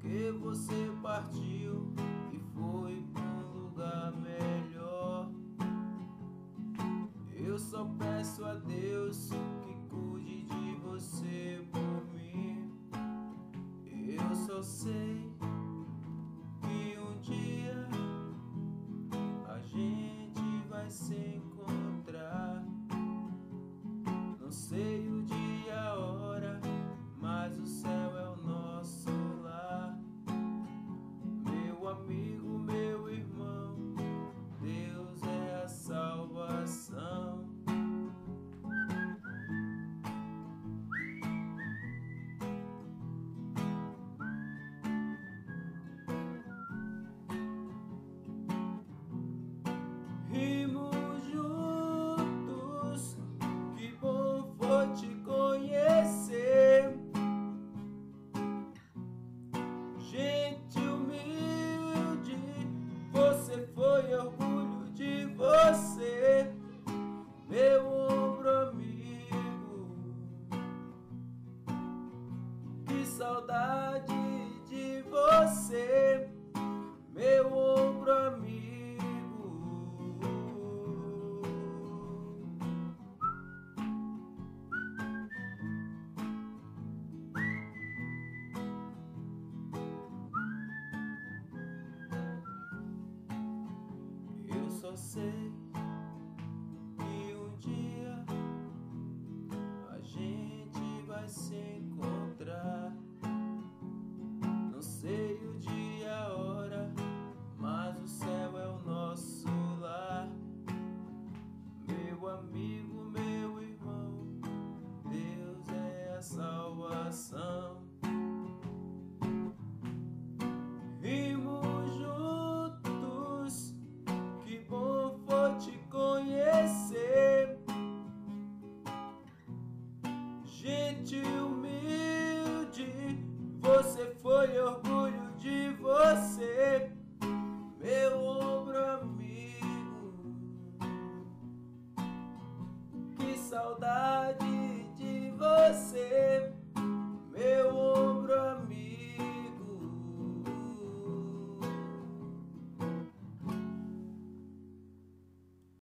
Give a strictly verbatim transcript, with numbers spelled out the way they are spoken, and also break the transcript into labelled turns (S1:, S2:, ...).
S1: porque você partiu e foi pra um lugar melhor. Eu só peço a Deus que cuide de você por mim. Eu só sei que um dia a gente vai se encontrar. Não sei o dia e a hora, mas o céu é o nosso lar. Meu amigo, meu irmão, Deus é a salvação. Rimos juntos, que bom foi te conhecer. Gente humilde, você foi orgulho de você, meu ombro amigo. Que saudade de você, meu ombro amigo. Eu só sei que um dia a gente vai se encontrar. Não sei o dia e a hora, mas o céu é o nosso lar. Meu amigo, meu irmão, Deus é a salvação. Rimos juntos, que bom foi te conhecer. Gente humilde, você foi orgulho de você,